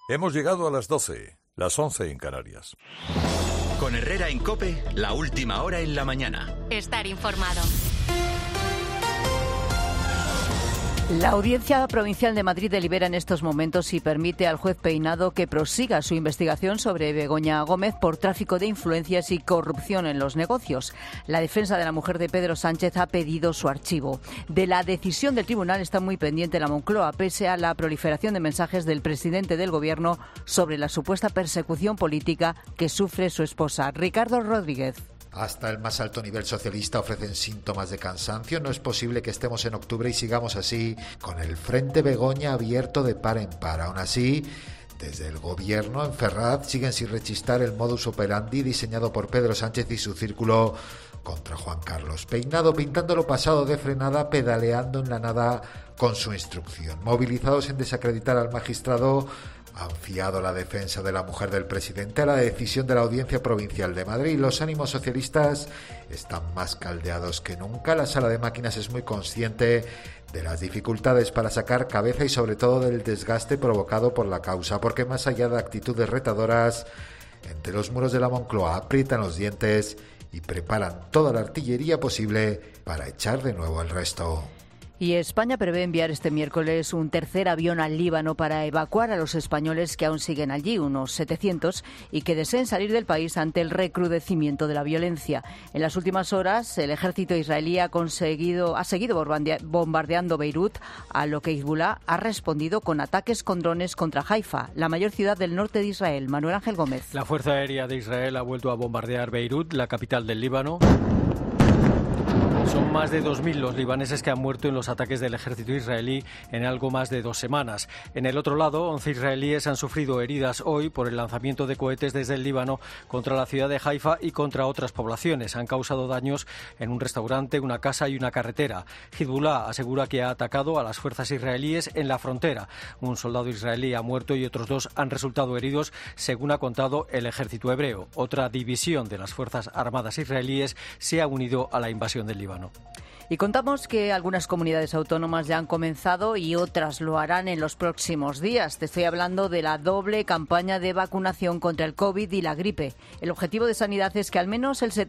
Hemos llegado a las 12, las 11 en Canarias. Con Herrera en COPE, la última hora en la mañana. Estar informado. La Audiencia Provincial de Madrid delibera en estos momentos y permite al juez Peinado que prosiga su investigación sobre Begoña Gómez por tráfico de influencias y corrupción en los negocios. La defensa de la mujer de Pedro Sánchez ha pedido su archivo. De la decisión del tribunal está muy pendiente la Moncloa, pese a la proliferación de mensajes del presidente del Gobierno sobre la supuesta persecución política que sufre su esposa. Ricardo Rodríguez. Hasta el más alto nivel socialista ofrecen síntomas de cansancio. No es posible que estemos en octubre y sigamos así, con el frente Begoña abierto de par en par. Aún así, desde el Gobierno en Ferraz siguen sin rechistar el modus operandi diseñado por Pedro Sánchez y su círculo contra Juan Carlos. Peinado pintándolo pasado de frenada, pedaleando en la nada con su instrucción. Movilizados en desacreditar al magistrado, han fiado la defensa de la mujer del presidente a la decisión de la Audiencia Provincial de Madrid. Los ánimos socialistas están más caldeados que nunca. La sala de máquinas es muy consciente de las dificultades para sacar cabeza y sobre todo del desgaste provocado por la causa, porque más allá de actitudes retadoras, entre los muros de la Moncloa aprietan los dientes y preparan toda la artillería posible para echar de nuevo el resto. Y España prevé enviar este miércoles un tercer avión al Líbano para evacuar a los españoles que aún siguen allí, unos 700, y que deseen salir del país ante el recrudecimiento de la violencia. En las últimas horas, el ejército israelí ha seguido bombardeando Beirut, a lo que Hezbolá ha respondido con ataques con drones contra Haifa, la mayor ciudad del norte de Israel. Manuel Ángel Gómez. La Fuerza Aérea de Israel ha vuelto a bombardear Beirut, la capital del Líbano. Son más de 2.000 los libaneses que han muerto en los ataques del ejército israelí en algo más de 2 semanas. En el otro lado, 11 israelíes han sufrido heridas hoy por el lanzamiento de cohetes desde el Líbano contra la ciudad de Haifa y contra otras poblaciones. Han causado daños en un restaurante, una casa y una carretera. Hezbolá asegura que ha atacado a las fuerzas israelíes en la frontera. Un soldado israelí ha muerto y otros 2 han resultado heridos, según ha contado el ejército hebreo. Otra división de las fuerzas armadas israelíes se ha unido a la invasión del Líbano. Y contamos que algunas comunidades autónomas ya han comenzado y otras lo harán en los próximos días. Te estoy hablando de la doble campaña de vacunación contra el COVID y la gripe. El objetivo de Sanidad es que al menos el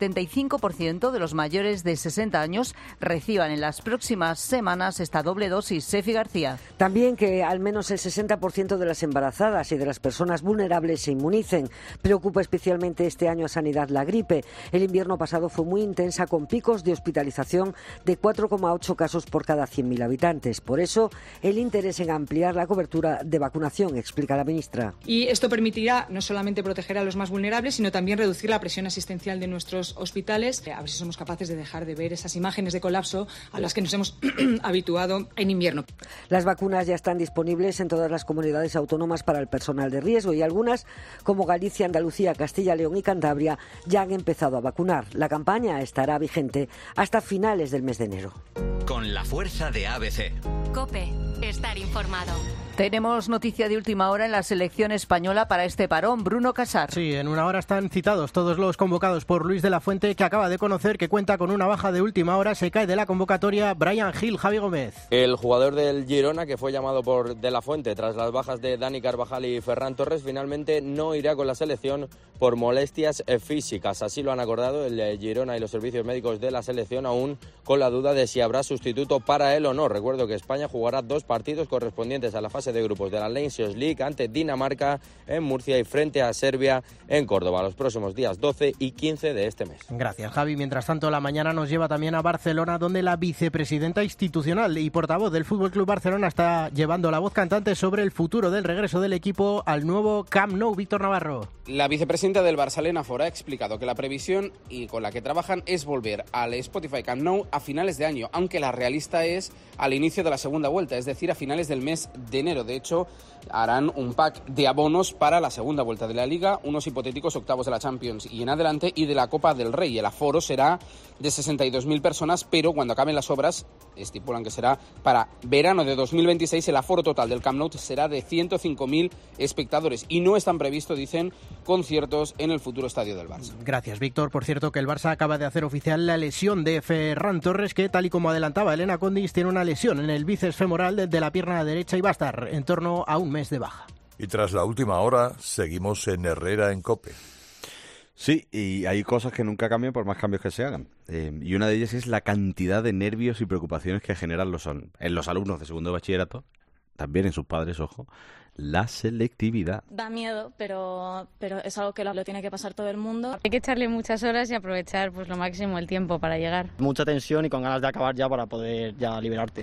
75% de los mayores de 60 años reciban en las próximas semanas esta doble dosis. Sefi García. También que al menos el 60% de las embarazadas y de las personas vulnerables se inmunicen. Preocupa especialmente este año a Sanidad la gripe. El invierno pasado fue muy intensa con picos de hospitalización de 4,8 casos por cada 100.000 habitantes. Por eso, el interés en ampliar la cobertura de vacunación, explica la ministra. Y esto permitirá no solamente proteger a los más vulnerables, sino también reducir la presión asistencial de nuestros hospitales. A ver si somos capaces de dejar de ver esas imágenes de colapso a las que nos hemos habituado en invierno. Las vacunas ya están disponibles en todas las comunidades autónomas para el personal de riesgo y algunas, como Galicia, Andalucía, Castilla, León y Cantabria, ya han empezado a vacunar. La campaña estará vigente hasta finales del mes de enero. Con la fuerza de ABC. COPE. Estar informado. Tenemos noticia de última hora en la selección española para este parón. Bruno Casar. Sí, en una hora están citados todos los convocados por Luis de la Fuente, que acaba de conocer que cuenta con una baja de última hora. Se cae de la convocatoria Bryan Gil. Javi Gómez. El jugador del Girona, que fue llamado por de la Fuente tras las bajas de Dani Carvajal y Ferran Torres, finalmente no irá con la selección por molestias físicas. Así lo han acordado el Girona y los servicios médicos de la selección, aún con la duda de si habrá sustituto para él o no. Recuerdo que España jugará 2 partidos correspondientes a la fase de grupos de la Nations League ante Dinamarca en Murcia y frente a Serbia en Córdoba los próximos días 12 y 15 de este mes. Gracias, Javi. Mientras tanto, la mañana nos lleva también a Barcelona, donde la vicepresidenta institucional y portavoz del FC Barcelona está llevando la voz cantante sobre el futuro del regreso del equipo al nuevo Camp Nou. Víctor Navarro. La vicepresidenta del Barça, Elena Fora, ha explicado que la previsión y con la que trabajan es volver al Spotify Camp Nou a finales de año, aunque la realista es al inicio de la segunda vuelta, es decir, a finales del mes de enero. De hecho, harán un pack de abonos para la segunda vuelta de la Liga, unos hipotéticos octavos de la Champions y en adelante, y de la Copa del Rey. El aforo será de 62.000 personas, pero cuando acaben las obras, estipulan que será para verano de 2026, el aforo total del Camp Nou será de 105.000 espectadores y no están previstos, dicen, conciertos en el futuro estadio del Barça. Gracias, Víctor. Por cierto, que el Barça acaba de hacer oficial la lesión de Ferran Torres, que tal y como adelantaba Elena Condis, tiene una lesión en el bíceps femoral de la pierna derecha y va a estar en torno a un mes de baja. Y tras la última hora, seguimos en Herrera en COPE. Sí, y hay cosas que nunca cambian por más cambios que se hagan. Y una de ellas es la cantidad de nervios y preocupaciones que generan en los alumnos de segundo de bachillerato, también en sus padres, ojo, la selectividad. Da miedo, pero es algo que lo tiene que pasar todo el mundo. Hay que echarle muchas horas y aprovechar pues lo máximo el tiempo para llegar. Mucha tensión y con ganas de acabar ya para poder ya liberarte.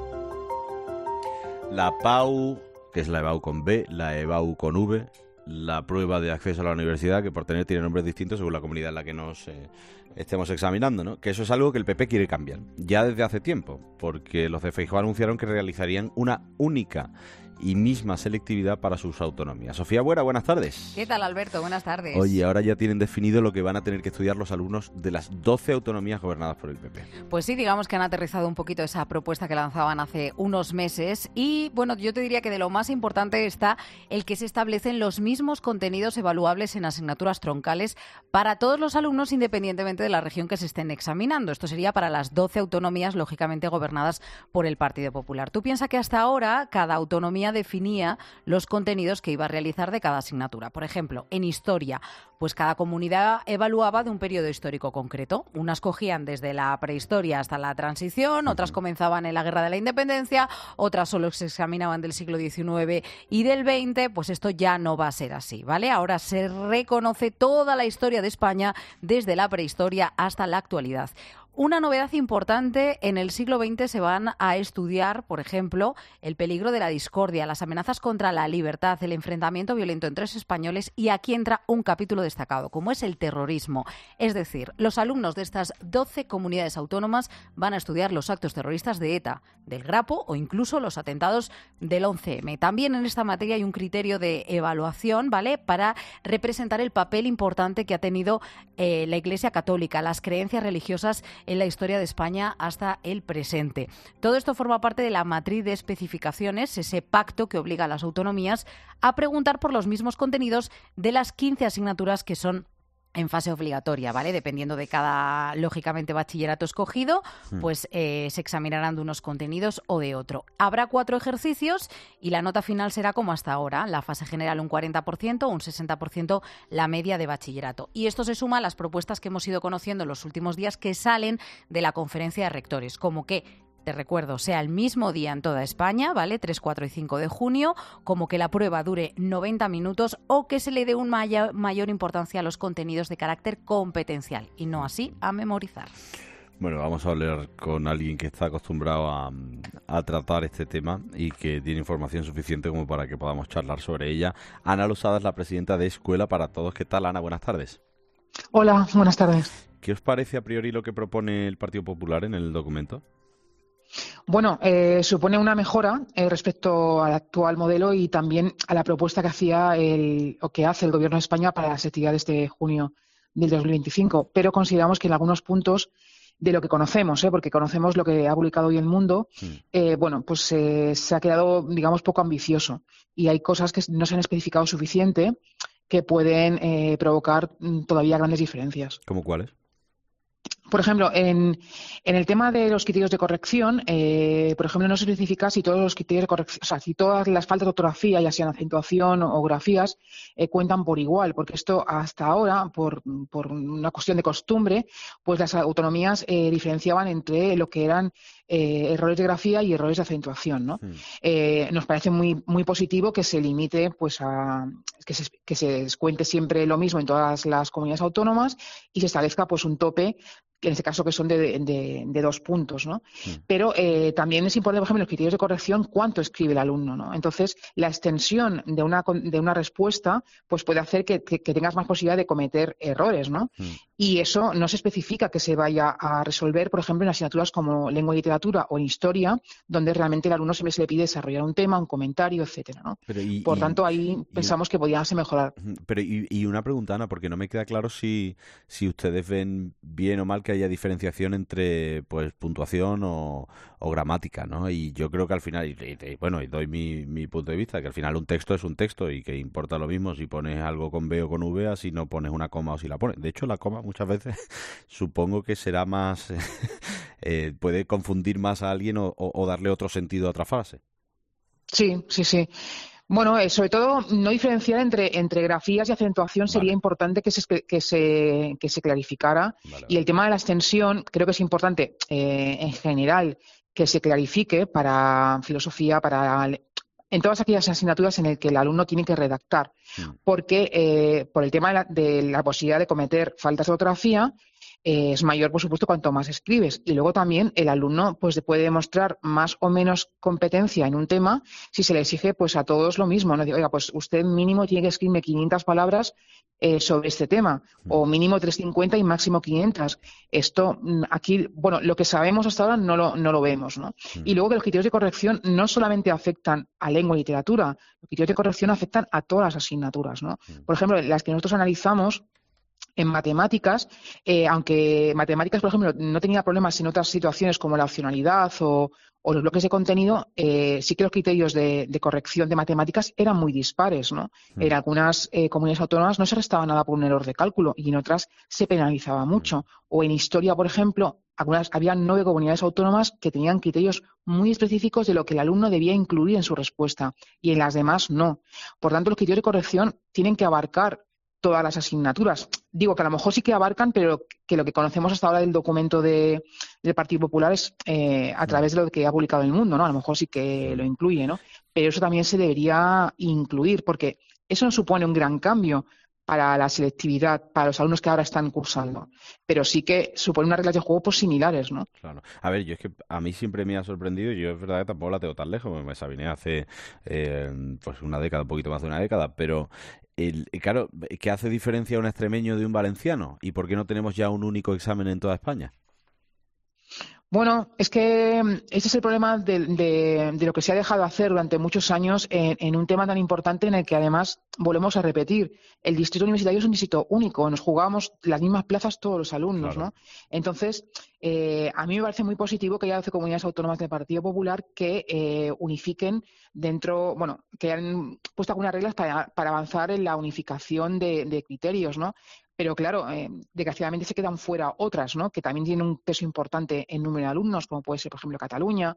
La PAU, que es la EBAU con B, la EBAU con V, la prueba de acceso a la universidad, que por tener tiene nombres distintos según la comunidad en la que nos estemos examinando, ¿no? Que eso es algo que el PP quiere cambiar, ya desde hace tiempo, porque los de Feijóo anunciaron que realizarían una única y misma selectividad para sus autonomías. Sofía Buera, buenas tardes. ¿Qué tal, Alberto? Buenas tardes. Oye, ahora ya tienen definido lo que van a tener que estudiar los alumnos de las 12 autonomías gobernadas por el PP. Pues sí, digamos que han aterrizado un poquito esa propuesta que lanzaban hace unos meses y, bueno, yo te diría que de lo más importante está el que se establecen los mismos contenidos evaluables en asignaturas troncales para todos los alumnos independientemente de la región que se estén examinando. Esto sería para las 12 autonomías, lógicamente gobernadas por el Partido Popular. Tú piensas que hasta ahora cada autonomía definía los contenidos que iba a realizar de cada asignatura. Por ejemplo, en Historia, pues cada comunidad evaluaba de un periodo histórico concreto. Unas cogían desde la prehistoria hasta la transición, otras comenzaban en la Guerra de la Independencia, otras solo se examinaban del siglo XIX y del XX. Pues esto ya no va a ser así, ¿vale? Ahora se reconoce toda la historia de España desde la prehistoria hasta la actualidad. Una novedad importante, en el siglo XX se van a estudiar, por ejemplo, el peligro de la discordia, las amenazas contra la libertad, el enfrentamiento violento entre los españoles, y aquí entra un capítulo destacado, como es el terrorismo. Es decir, los alumnos de estas 12 comunidades autónomas van a estudiar los actos terroristas de ETA, del Grapo o incluso los atentados del 11M. También en esta materia hay un criterio de evaluación, ¿vale?, para representar el papel importante que ha tenido la Iglesia Católica, las creencias religiosas en la historia de España hasta el presente. Todo esto forma parte de la matriz de especificaciones, ese pacto que obliga a las autonomías a preguntar por los mismos contenidos de las 15 asignaturas que son en fase obligatoria, ¿vale? Dependiendo de cada, lógicamente, bachillerato escogido, pues se examinarán de unos contenidos o de otro. Habrá 4 ejercicios y la nota final será como hasta ahora. La fase general un 40%, un 60% la media de bachillerato. Y esto se suma a las propuestas que hemos ido conociendo en los últimos días que salen de la conferencia de rectores, como que, te recuerdo, sea el mismo día en toda España, ¿vale? 3, 4 y 5 de junio, como que la prueba dure 90 minutos o que se le dé una mayor importancia a los contenidos de carácter competencial y no así a memorizar. Bueno, vamos a hablar con alguien que está acostumbrado a tratar este tema y que tiene información suficiente como para que podamos charlar sobre ella. Ana Losada es la presidenta de Escuela para Todos. ¿Qué tal, Ana? Buenas tardes. Hola, buenas tardes. ¿Qué os parece a priori lo que propone el Partido Popular en el documento? Bueno, supone una mejora respecto al actual modelo y también a la propuesta que que hace el Gobierno de España para las actividades de junio del 2025. Pero consideramos que en algunos puntos de lo que conocemos, porque conocemos lo que ha publicado hoy El Mundo, pues se ha quedado, digamos, poco ambicioso y hay cosas que no se han especificado suficiente que pueden provocar todavía grandes diferencias. ¿Cómo cuáles? Por ejemplo, en el tema de los criterios de corrección, por ejemplo, no se especifica si todos los criterios de corrección, o sea, si todas las faltas de ortografía, ya sean acentuación o grafías, cuentan por igual, porque esto hasta ahora, por una cuestión de costumbre, pues las autonomías diferenciaban entre lo que eran errores de grafía y errores de acentuación, ¿no? Nos parece muy muy positivo que se limite pues a que se cuente siempre lo mismo en todas las comunidades autónomas y se establezca pues un tope, en este caso que son de 2 puntos, ¿no? Pero también es importante, por ejemplo, en los criterios de corrección, cuánto escribe el alumno, ¿no? Entonces, la extensión de una respuesta pues puede hacer que tengas más posibilidad de cometer errores, ¿no? Y eso no se especifica que se vaya a resolver, por ejemplo, en asignaturas como lengua y literatura o en historia, donde realmente el alumno siempre se le pide desarrollar un tema, un comentario, etcétera, ¿no? Por tanto, ahí pensamos que podrían mejorar. Pero y una pregunta, Ana, porque no me queda claro si ustedes ven bien o mal que haya diferenciación entre pues puntuación o gramática, ¿no? Y yo creo que al final, y doy mi punto de vista, que al final un texto es un texto y que importa lo mismo si pones algo con B o con V, así no pones una coma o si la pones. De hecho, la coma muchas veces supongo que será más puede confundir más a alguien o darle otro sentido a otra frase. Sí. Bueno, sobre todo no diferenciar entre grafías y acentuación sería importante que se clarificara. Vale. Y el tema de la extensión creo que es importante en general que se clarifique para filosofía, en todas aquellas asignaturas en las que el alumno tiene que redactar, porque por el tema de la posibilidad de cometer faltas de ortografía es mayor, por supuesto, cuanto más escribes. Y luego también el alumno pues puede demostrar más o menos competencia en un tema si se le exige pues a todos lo mismo. No digo, oiga, pues usted mínimo tiene que escribirme 500 palabras sobre este tema, o mínimo 350 y máximo 500. Esto aquí, bueno, lo que sabemos hasta ahora no lo vemos, ¿no? Y luego que los criterios de corrección no solamente afectan a lengua y literatura, los criterios de corrección afectan a todas las asignaturas, ¿no? Por ejemplo, las que nosotros analizamos en matemáticas, aunque matemáticas, por ejemplo, no tenía problemas en otras situaciones como la opcionalidad o los bloques de contenido, sí que los criterios de corrección de matemáticas eran muy dispares, ¿no? En algunas comunidades autónomas no se restaba nada por un error de cálculo y en otras se penalizaba mucho. O en historia, por ejemplo, había 9 comunidades autónomas que tenían criterios muy específicos de lo que el alumno debía incluir en su respuesta y en las demás no. Por tanto, los criterios de corrección tienen que abarcar todas las asignaturas. Digo que a lo mejor sí que abarcan, pero que lo que conocemos hasta ahora del documento del Partido Popular es a través de lo que ha publicado El Mundo, ¿no? A lo mejor sí que lo incluye, ¿no? Pero eso también se debería incluir, porque eso no supone un gran cambio para la selectividad, para los alumnos que ahora están cursando, pero sí que supone unas reglas de juego pues similares, ¿no? Claro. A ver, yo es que a mí siempre me ha sorprendido, y yo es verdad que tampoco la tengo tan lejos, me examiné hace pues una década, un poquito más de una década, pero claro, ¿qué hace diferencia un extremeño de un valenciano? ¿Y por qué no tenemos ya un único examen en toda España? Bueno, es que ese es el problema de lo que se ha dejado hacer durante muchos años en un tema tan importante en el que además volvemos a repetir. El distrito universitario es un distrito único, nos jugábamos las mismas plazas todos los alumnos, claro, ¿no? Entonces, a mí me parece muy positivo que haya 12 comunidades autónomas del Partido Popular que unifiquen dentro, bueno, que han puesto algunas reglas para avanzar en la unificación de criterios, ¿no? Pero claro, desgraciadamente se quedan fuera otras, ¿no? Que también tienen un peso importante en número de alumnos, como puede ser, por ejemplo, Cataluña,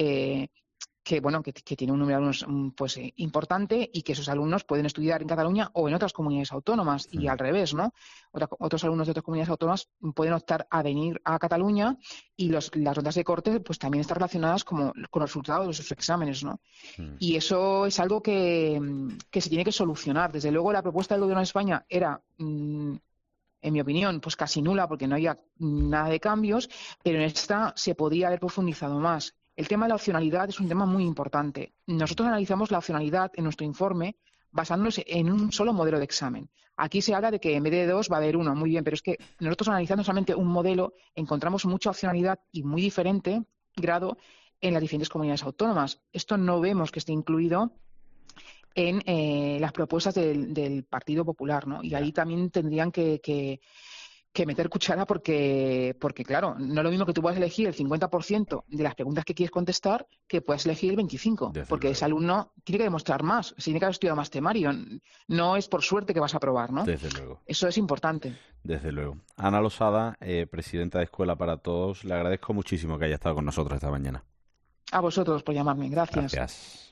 que tiene un número de alumnos pues importante y que esos alumnos pueden estudiar en Cataluña o en otras comunidades autónomas y al revés, ¿no? Otros alumnos de otras comunidades autónomas pueden optar a venir a Cataluña y las notas de corte pues también están relacionadas con los resultados de sus exámenes, ¿no? Y eso es algo que se tiene que solucionar. Desde luego la propuesta del Gobierno de España era en mi opinión, pues casi nula porque no había nada de cambios, pero en esta se podría haber profundizado más. El tema de la opcionalidad es un tema muy importante. Nosotros analizamos la opcionalidad en nuestro informe basándonos en un solo modelo de examen. Aquí se habla de que en vez de 2 va a haber 1, muy bien, pero es que nosotros analizando solamente un modelo encontramos mucha opcionalidad y muy diferente grado en las diferentes comunidades autónomas. Esto no vemos que esté incluido en las propuestas del Partido Popular, ¿no? Y ahí también tendrían que meter cuchara porque, claro, no es lo mismo que tú puedas elegir el 50% de las preguntas que quieres contestar que puedas elegir el 25%, porque ese alumno tiene que demostrar más, tiene que haber estudiado más temario, no es por suerte que vas a aprobar, ¿no? Desde luego. Eso es importante. Desde luego. Ana Losada, presidenta de Escuela para Todos, le agradezco muchísimo que haya estado con nosotros esta mañana. A vosotros por llamarme, gracias. Gracias.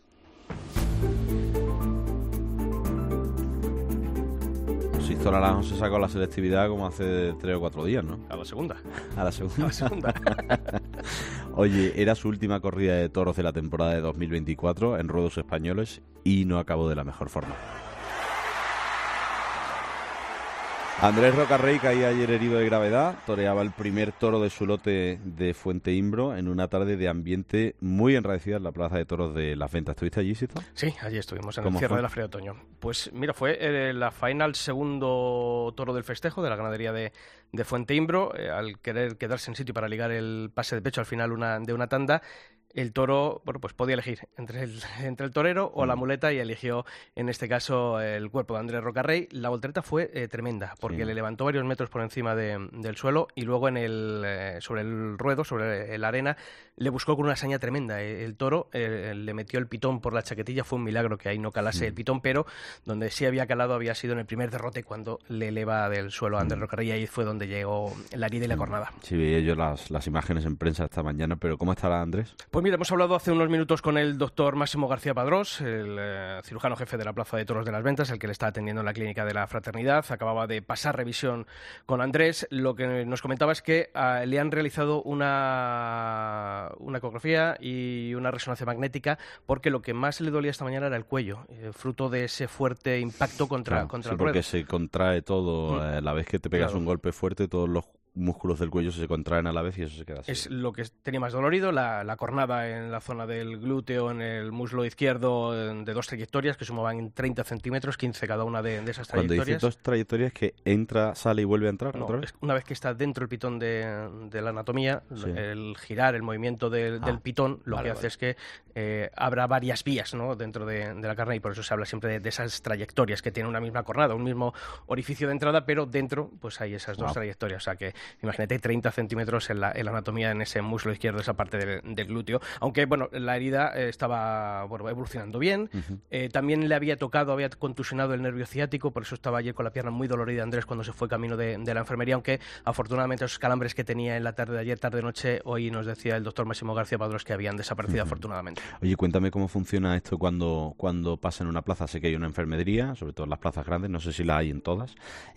Víctor Naranjo se sacó la selectividad como hace 3 o 4 días, ¿no? A la segunda. A la segunda. Oye, era su última corrida de toros de la temporada de 2024 en ruedos españoles y no acabó de la mejor forma. Andrés Rocarrey caía ayer herido de gravedad, toreaba el primer toro de su lote de Fuente Imbro en una tarde de ambiente muy enradecida en la Plaza de Toros de Las Ventas. ¿Estuviste allí, Sito? Sí, allí estuvimos, en el cierre de la Feria de Otoño. Pues mira, fue la final segundo toro del festejo de la ganadería de Fuente Imbro, al querer quedarse en sitio para ligar el pase de pecho al final de una tanda. El toro, bueno, pues podía elegir entre el torero o la muleta y eligió, en este caso, el cuerpo de Andrés Rocarrey. La voltereta fue tremenda, porque le levantó varios metros por encima del suelo y luego sobre el ruedo, sobre la arena, le buscó con una hazaña tremenda. El toro le metió el pitón por la chaquetilla, fue un milagro que ahí no calase el pitón, pero donde sí había calado había sido en el primer derrote cuando le eleva del suelo a Andrés Rocarrey, y ahí fue donde llegó la herida y la cornada. Sí, veía yo las imágenes en prensa esta mañana, pero ¿cómo estará Andrés? Pues Pues mira, hemos hablado hace unos minutos con el doctor Máximo García Padrós, el cirujano jefe de la Plaza de Toros de las Ventas, el que le está atendiendo en la clínica de la Fraternidad. Acababa de pasar revisión con Andrés. Lo que nos comentaba es que le han realizado una ecografía y una resonancia magnética porque lo que más le dolía esta mañana era el cuello, fruto de ese fuerte impacto contra el ruedo. Porque se contrae todo. A la vez que te pegas un golpe fuerte, todos los músculos del cuello se contraen a la vez y eso se queda así. Es lo que tenía más dolorido, la cornada en la zona del glúteo, en el muslo izquierdo, de 2 trayectorias que sumaban 30 centímetros, 15 cada una de esas trayectorias. Cuando dices 2 trayectorias, ¿que entra, sale y vuelve a entrar otra vez? Una vez que está dentro el pitón de la anatomía, el girar, el movimiento del pitón, lo que hace es que habrá varias vías, ¿no?, dentro de la carne, y por eso se habla siempre de esas trayectorias que tienen una misma cornada, un mismo orificio de entrada, pero dentro pues hay esas 2 trayectorias. O sea que imagínate 30 centímetros en la anatomía, en ese muslo izquierdo, esa parte del glúteo. Aunque, bueno, la herida estaba evolucionando bien. También le había contusionado el nervio ciático, por eso estaba ayer con la pierna muy dolorida Andrés cuando se fue camino de la enfermería, aunque afortunadamente esos calambres que tenía en la tarde de ayer, tarde-noche, hoy nos decía el doctor Máximo García Padrós que habían desaparecido afortunadamente. Oye, cuéntame cómo funciona esto cuando pasa en una plaza. Sé que hay una enfermería, sobre todo en las plazas grandes, no sé si la hay en todas,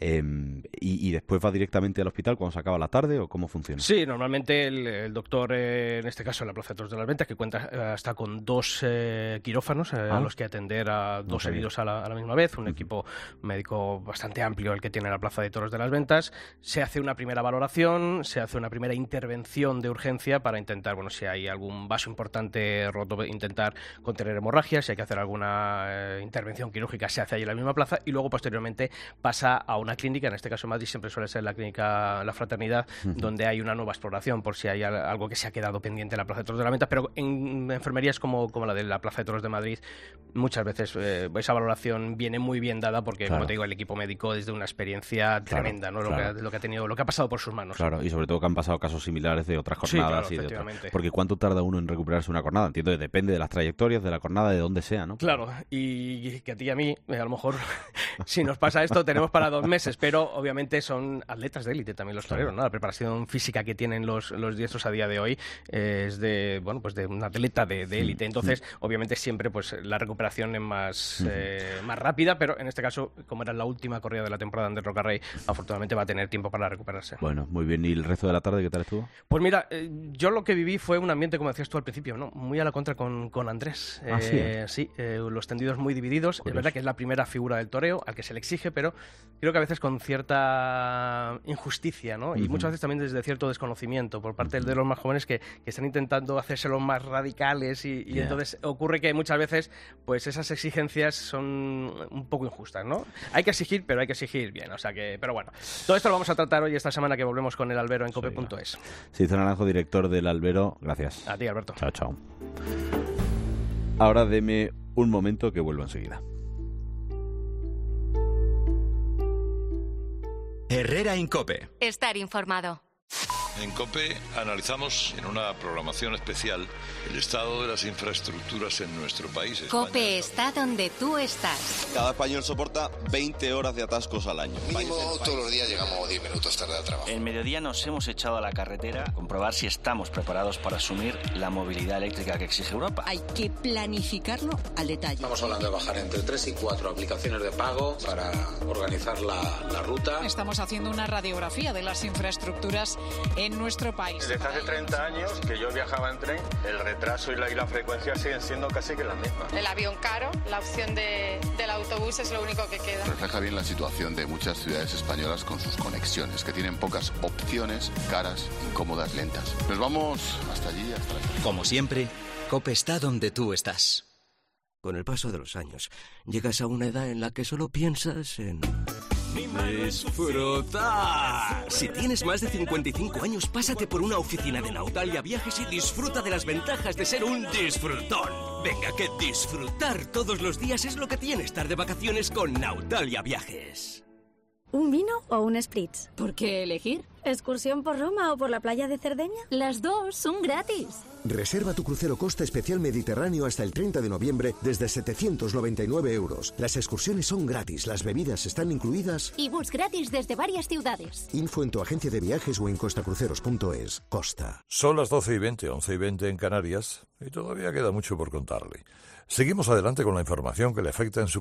y después va directamente al hospital cuando se acaba la tarde, ¿o cómo funciona? Sí, normalmente el doctor, en este caso en la Plaza de Toros de las Ventas, que cuenta hasta con 2 quirófanos a los que atender a 2 heridos a la misma vez, un equipo médico bastante amplio el que tiene la Plaza de Toros de las Ventas. Se hace una primera valoración, se hace una primera intervención de urgencia para intentar, bueno, si hay algún vaso importante roto, intentar contener hemorragias. Si hay que hacer alguna intervención quirúrgica, se hace ahí en la misma plaza, y luego posteriormente pasa a una clínica, en este caso en Madrid siempre suele ser la clínica La Fraternidad, donde hay una nueva exploración por si hay algo que se ha quedado pendiente en la Plaza de Toros de la Venta, pero en enfermerías como la de la Plaza de Toros de Madrid, muchas veces esa valoración viene muy bien dada porque, como te digo, el equipo médico es de una experiencia tremenda, ¿no? Lo que ha tenido, lo que ha pasado por sus manos. Claro, y sobre todo que han pasado casos similares de otras jornadas. Sí, claro, efectivamente. Porque ¿cuánto tarda uno en recuperarse una jornada? Entiendo que depende de las trayectorias, de la jornada, de donde sea, ¿no? Claro, y que a ti y a mí, a lo mejor, si nos pasa esto, tenemos para 2 meses, pero obviamente son atletas de élite también los toreros, ¿no? La preparación física que tienen los diestros a día de hoy es de un atleta de élite. Entonces, obviamente siempre pues la recuperación es más rápida, pero en este caso, como era la última corrida de la temporada de Andrés Rocarrey, afortunadamente va a tener tiempo para recuperarse. Bueno, muy bien. ¿Y el resto de la tarde qué tal estuvo? Pues mira, yo lo que viví fue un ambiente, como decías tú al principio, ¿no?, muy a la contra con Andrés. Sí, los tendidos muy divididos. Curioso. Es verdad que es la primera figura del toreo al que se le exige, pero creo que a veces con cierta injusticia, ¿no? Y muchas veces también desde cierto desconocimiento por parte de los más jóvenes que están intentando hacerse los más radicales y entonces ocurre que muchas veces pues esas exigencias son un poco injustas, ¿no? Hay que exigir, pero hay que exigir bien, o sea que, pero bueno, todo esto lo vamos a tratar hoy, esta semana que volvemos con el Albero en cope.es. Sixto Naranjo, director del Albero, gracias. A ti, Alberto. Chao, chao. Ahora deme un momento que vuelvo enseguida. Herrera en Cope. Estar informado. En COPE analizamos en una programación especial el estado de las infraestructuras en nuestro país. COPE está donde tú estás. Cada español soporta 20 horas de atascos al año. Mínimo todos los días llegamos 10 minutos tarde al trabajo. El mediodía nos hemos echado a la carretera a comprobar si estamos preparados para asumir la movilidad eléctrica que exige Europa. Hay que planificarlo al detalle. Estamos hablando de bajar entre 3 y 4 aplicaciones de pago para organizar la ruta. Estamos haciendo una radiografía de las infraestructuras en nuestro país. Desde hace 30 años que yo viajaba en tren, el retraso y la frecuencia siguen siendo casi que las mismas. El avión caro, la opción del autobús es lo único que queda. Refleja bien la situación de muchas ciudades españolas con sus conexiones, que tienen pocas opciones, caras, incómodas, lentas. Nos vamos hasta allí, hasta la... Como siempre, COPE está donde tú estás. Con el paso de los años, llegas a una edad en la que solo piensas en... ¡disfrutar! Si tienes más de 55 años, pásate por una oficina de Nautalia Viajes y disfruta de las ventajas de ser un disfrutón. Venga, que disfrutar todos los días es lo que tiene estar de vacaciones con Nautalia Viajes. ¿Un vino o un spritz? ¿Por qué elegir? ¿Excursión por Roma o por la playa de Cerdeña? Las dos son gratis. Reserva tu crucero Costa Especial Mediterráneo hasta el 30 de noviembre desde 799 €. Las excursiones son gratis, las bebidas están incluidas. Y bus gratis desde varias ciudades. Info en tu agencia de viajes o en costacruceros.es. Costa. Son las 12:20, 11:20 en Canarias, y todavía queda mucho por contarle. Seguimos adelante con la información que le afecta en su